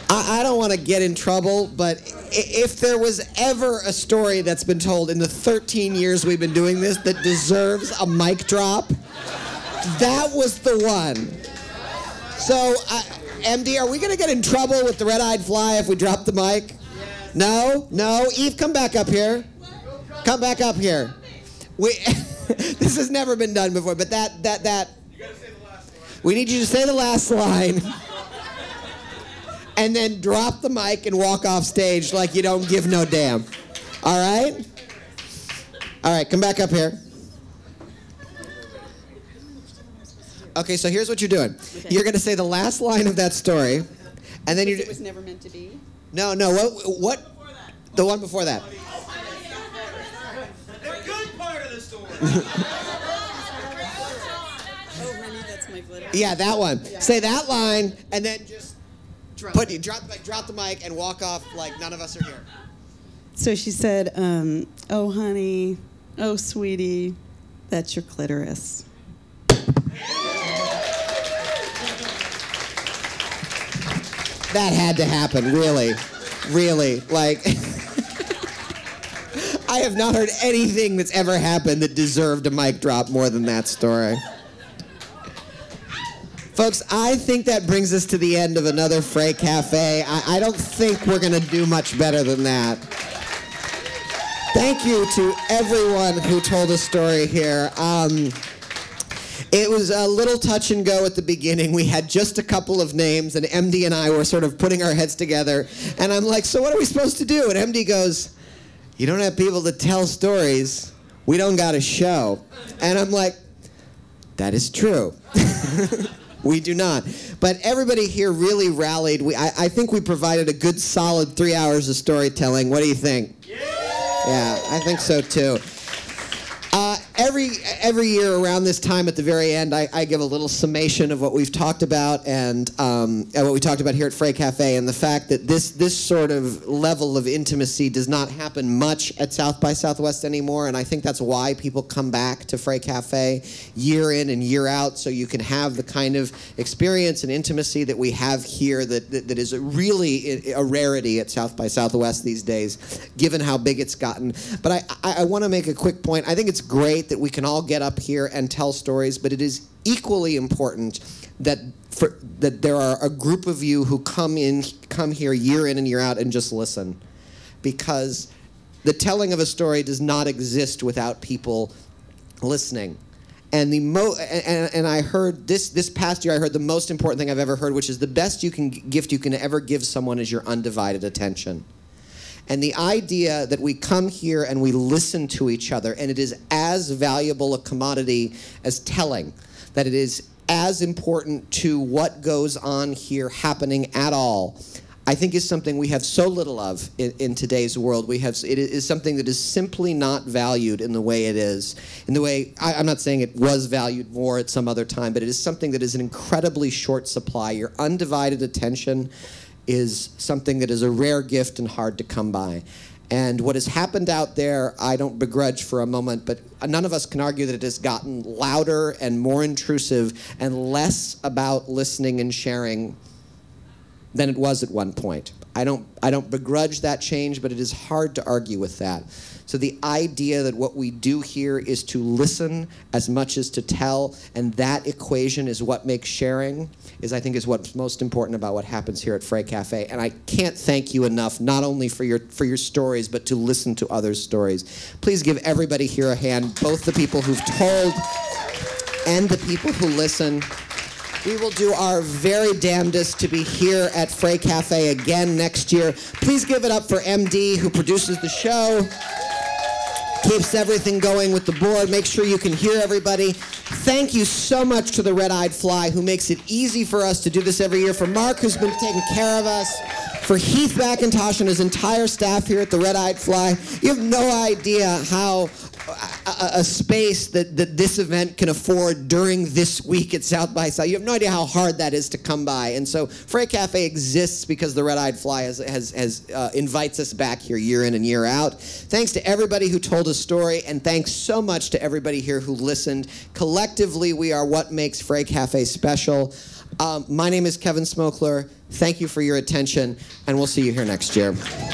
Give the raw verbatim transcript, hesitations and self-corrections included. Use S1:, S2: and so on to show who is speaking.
S1: I, I don't want to get in trouble, but if there was ever a story that's been told in the thirteen years we've been doing this that deserves a mic drop, that was the one. So, uh, M D, are we going to get in trouble with the red-eyed fly if we drop the mic? No? No? Eve, come back up here. Come back up here. We, this has never been done before, but that, that, that. You gotta say the last line. We need you to say the last line. And then drop the mic and walk off stage like you don't give no damn. All right? All right, come back up here. Okay, so here's what you're doing. Okay. You're going to say the last line of that story, and then you're...
S2: It was never meant to be?
S1: No, no, what? what the one before that.
S3: The good part of the story.
S2: Oh, honey, that's my glitter.
S1: Yeah, that one. Yeah. Say that line, and then just...
S2: Drop
S1: Put you drop like drop the mic and walk off like none of us are here.
S2: So she said, um, "Oh honey, oh sweetie, that's your clitoris."
S1: That had to happen, really, really. Like, I have not heard anything that's ever happened that deserved a mic drop more than that story. Folks, I think that brings us to the end of another Frey Cafe. I, I don't think we're going to do much better than that. Thank you to everyone who told a story here. Um, it was a little touch and go at the beginning. We had just a couple of names, and M D and I were sort of putting our heads together. And I'm like, so what are we supposed to do? And M D goes, you don't have people to tell stories. We don't got a show. And I'm like, that is true. We do not. But everybody here really rallied. We, I, I think we provided a good, solid three hours of storytelling. What do you think? Yeah, yeah I think so, too. Uh, every every year around this time at the very end, I, I give a little summation of what we've talked about and, um, and what we talked about here at Frey Cafe, and the fact that this this sort of level of intimacy does not happen much at South by Southwest anymore, and I think that's why people come back to Frey Cafe year in and year out, so you can have the kind of experience and intimacy that we have here that, that, that is really a rarity at South by Southwest these days, given how big it's gotten. But I, I, I want to make a quick point. I think it's great that we can all get up here and tell stories, but it is equally important that for, that there are a group of you who come in, come here year in and year out and just listen, because the telling of a story does not exist without people listening. And the mo and, and I heard this this past year, I heard the most important thing I've ever heard, which is the best you can gift you can ever give someone is your undivided attention. And the idea that we come here and we listen to each other, and it is as valuable a commodity as telling, that it is as important to what goes on here happening at all, I think is something we have so little of in, in today's world. We have it is something that is simply not valued in the way it is. In the way, I, I'm not saying it was valued more at some other time, but it is something that is an incredibly short supply. Your undivided attention is something that is a rare gift and hard to come by. And what has happened out there, I don't begrudge for a moment, but none of us can argue that it has gotten louder and more intrusive and less about listening and sharing than it was at one point. I don't, I don't begrudge that change, but it is hard to argue with that. So the idea that what we do here is to listen as much as to tell, and that equation is what makes sharing, is I think is what's most important about what happens here at Frey Cafe. And I can't thank you enough, not only for your for your stories, but to listen to others' stories. Please give everybody here a hand, both the people who've told and the people who listen. We will do our very damnedest to be here at Frey Cafe again next year. Please give it up for M D, who produces the show, keeps everything going with the board, make sure you can hear everybody. Thank you so much to the Red-Eyed Fly, who makes it easy for us to do this every year. For Mark, who's been taking care of us. For Heath McIntosh and his entire staff here at the Red-Eyed Fly. You have no idea how a, a space that, that this event can afford during this week at South by South. You have no idea how hard that is to come by. And so Frey Cafe exists because the Red-Eyed Fly has, has, has uh, invites us back here year in and year out. Thanks to everybody who told a story, and thanks so much to everybody here who listened. Collectively, we are what makes Frey Cafe special. Um, my name is Kevin Smokler. Thank you for your attention, and we'll see you here next year.